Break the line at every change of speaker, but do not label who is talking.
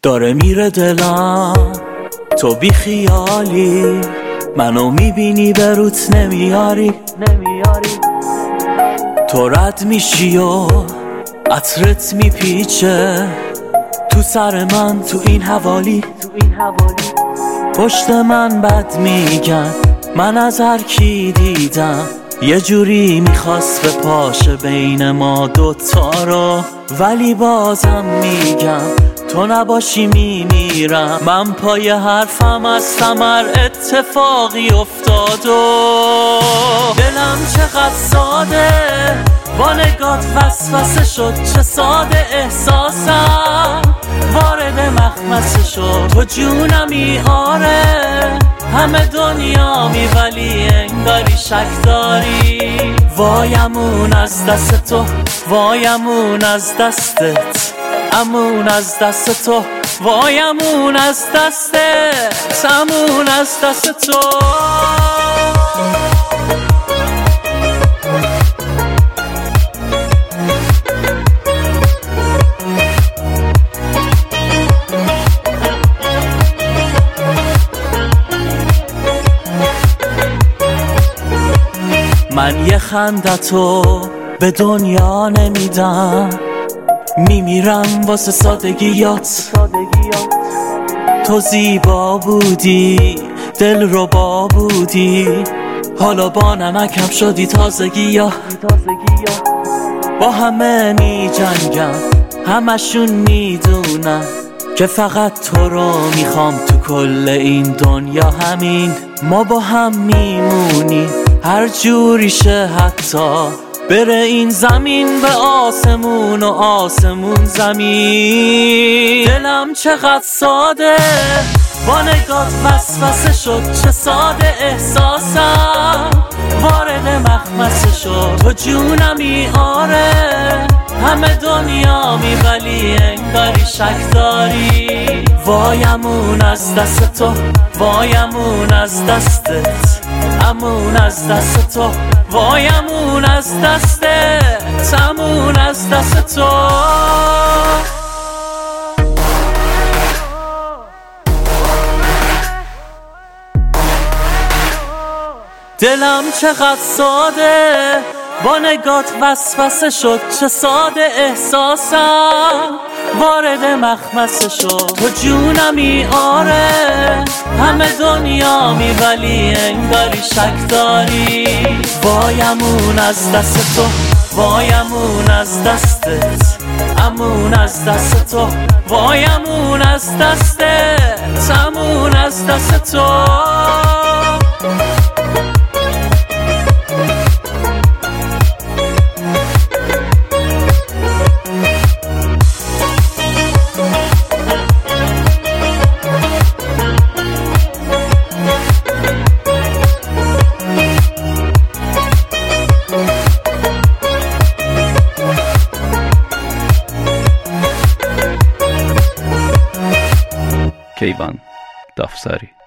داره میره دلم، تو بی خیالی منو میبینی به روت نمیاری، تو رد میشی و عطرت میپیچه تو سر من، تو این حوالی پشت من بد میگن من از هر کی دیدم، یه جوری میخواست به پاشه بین ما دوتا رو، ولی بازم میگم تو نباشی میمیرم. من پای حرفم از ثمر اتفاقی افتاد و دلم چقدر ساده با نگات وسوسه شد، چه ساده احساسم وارد مخمسه شد. تو جونمی آره همه دنیا می، ولی انگاری شک داری. وایمون از دست تو، وایمون از دستت، امون از دست تو، وایمون از دستت، امون از دست تو. من یه خندتو به دنیا نمیدم، میمیرم واسه سادگیات. تو زیبا بودی، دل ربا بودی، حالا با نمکم شدی تازگیا. با همه می جنگم، همشون میدونم که فقط تو رو میخوام تو کل این دنیا. همین ما با هم میمونی هر جوریشه، حتی بره این زمین به آسمون و آسمون زمین. دلم چقدر ساده با نگات وسوسه شد، چه ساده احساسم وارد مخمسه شد. تو جونمی آره همه دنیا می، ولی انگاری شک داری. وایمون از دست تو، وایمون از دستت، امون از دست تو، وایمون از دستت، امون از دست تو. دلم چقدر ساده با نگات وسوسه شد، چه ساده احساسم وارد مخمسه شد. تو جونمی آره همه دنیا می، ولی انگاری شک داری. وایمون از دست تو، وایمون از دستت، امون از دست تو، وایمون از دستت، امون از دست تو.
کیوان دافساری.